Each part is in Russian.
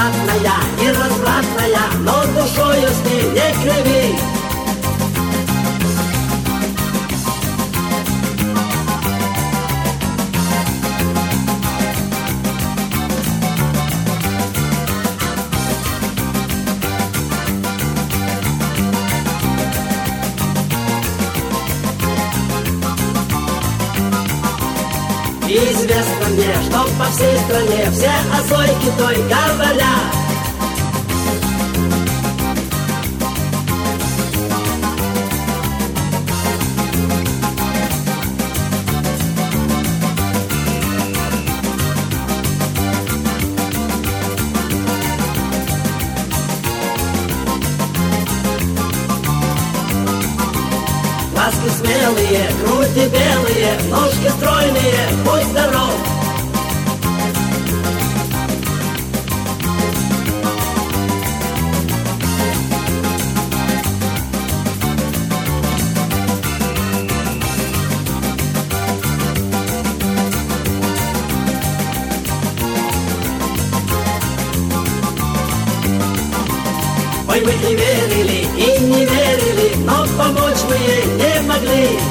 развратная и развратная, но душою с ней не криви. Известно мне, что по всей стране все о Зойке той говорят. Глазки смелые, груди белые, ножки стройные, будь здоров. Ой, вы и верили, и не верили, но помочь вы ей не могли.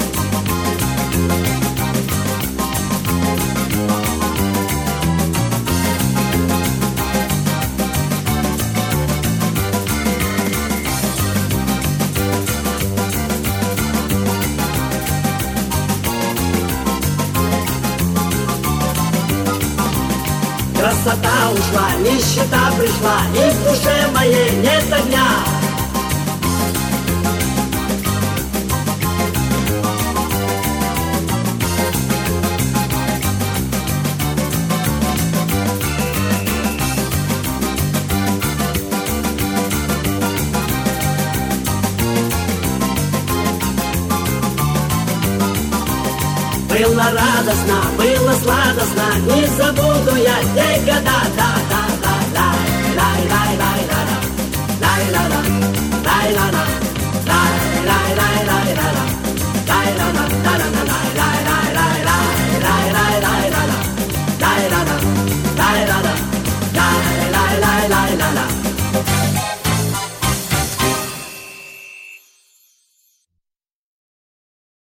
Красота ушла, нищета пришла, и в душе моей нет огня. Было радостно, было сладостно, не забуду я те года. Лай-ла-ла, лай-ла-ла, лай-ла-ла, лай-ла-ла, лай-ла-ла.